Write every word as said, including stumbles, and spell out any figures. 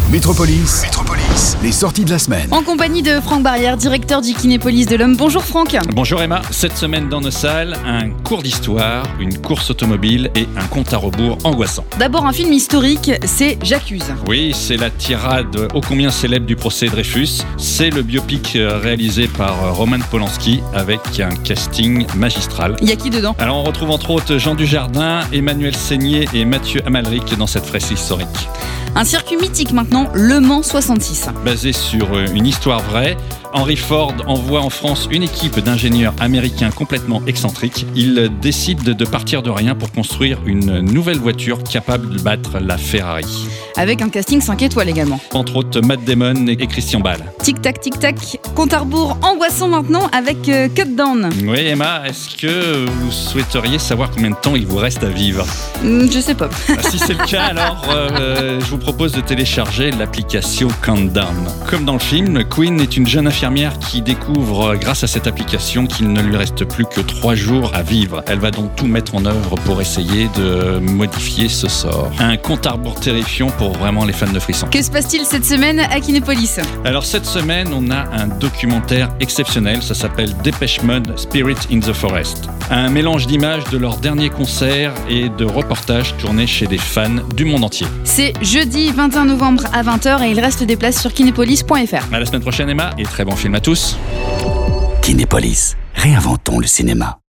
Métropolis, Métropolis, les sorties de la semaine. En compagnie de Franck Barrière, directeur du Kinépolis de l'Homme. Bonjour Franck. Bonjour Emma. Cette semaine dans nos salles, un cours d'histoire, une course automobile et un compte à rebours angoissant. D'abord un film historique, c'est J'accuse. Oui, c'est la tirade ô combien célèbre du procès Dreyfus. C'est le biopic réalisé par Roman Polanski avec un casting magistral. Il y a qui dedans ? Alors on retrouve entre autres Jean Dujardin, Emmanuel Seigné et Mathieu Amalric dans cette fresque historique. Un circuit mythique maintenant, Le Mans soixante-six. Basé sur une histoire vraie, Henry Ford envoie en France une équipe d'ingénieurs américains complètement excentriques. Ils décident de partir de rien pour construire une nouvelle voiture capable de battre la Ferrari. Avec un casting cinq étoiles également. Entre autres Matt Damon et Christian Bale. Tic-tac, tic-tac, compte à rebours angoissant maintenant avec euh, Cut Down. Oui Emma, est-ce que vous souhaiteriez savoir combien de temps il vous reste à vivre ? Hum, Je sais pas. Si c'est le cas, alors euh, je vous propose de télécharger l'application Countdown. Comme dans le film, Queen est une jeune infirmière qui découvre, grâce à cette application, qu'il ne lui reste plus que trois jours à vivre. Elle va donc tout mettre en œuvre pour essayer de modifier ce sort. Un compte à rebours terrifiant pour vraiment les fans de frissons. Que se passe-t-il cette semaine à Kinépolis ? Alors cette semaine, on a un documentaire exceptionnel, ça s'appelle Depeche Mode Spirit in the Forest. Un mélange d'images de leur dernier concert et de reportages tournés chez des fans du monde entier. C'est jeudi vingt et un novembre à vingt heures et il reste des places sur kinépolis point f r. À la semaine prochaine Emma et très bon film à tous. Kinépolis, réinventons le cinéma.